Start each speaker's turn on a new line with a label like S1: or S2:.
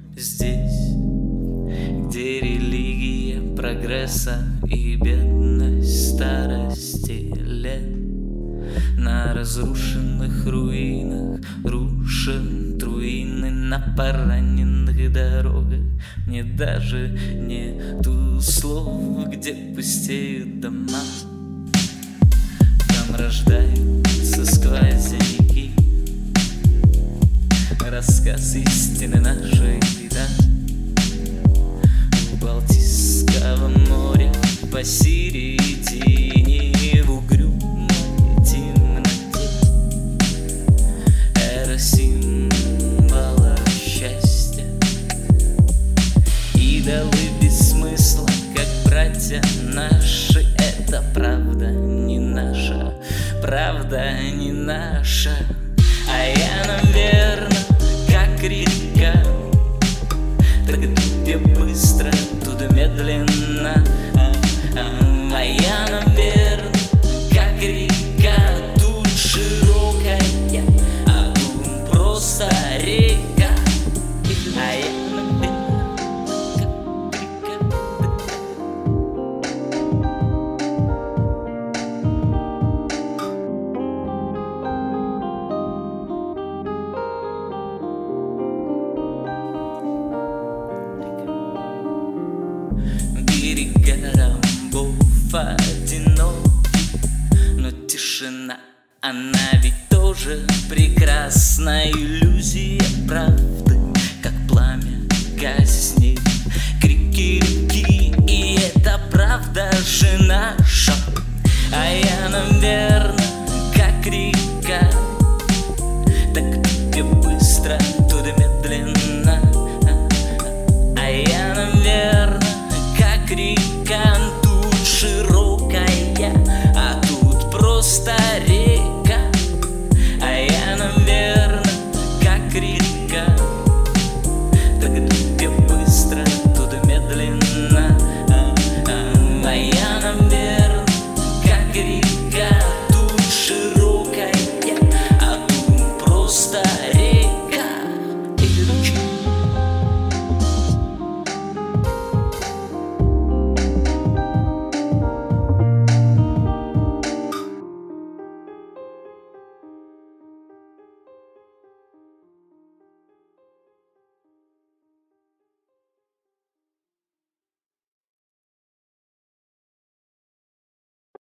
S1: Здесь, где религия прогресса и бедность старости лет, на разрушенных руинах рушат руины, на пораненных дорогах мне даже нету слов, где пустеют дома. Там рождаются сквозняки, рассказ истины нашей, да. В Балтийского моря посередине, в угрюмой темноте, эра символа счастья, идолы без смысла, как братья наши. Это правда не наша, правда не наша. А я, наверное, как река, так где быстро, туда медленно. А я, наверное, как река, тут широкая, а тут просто река. А я, наверное, как берега рабов одиноки, но тишина, она ведь тоже прекрасна. Иллюзия правды, как пламя гаснет, крики реки, и это правда же наша. А я, наверное, как река, так где быстро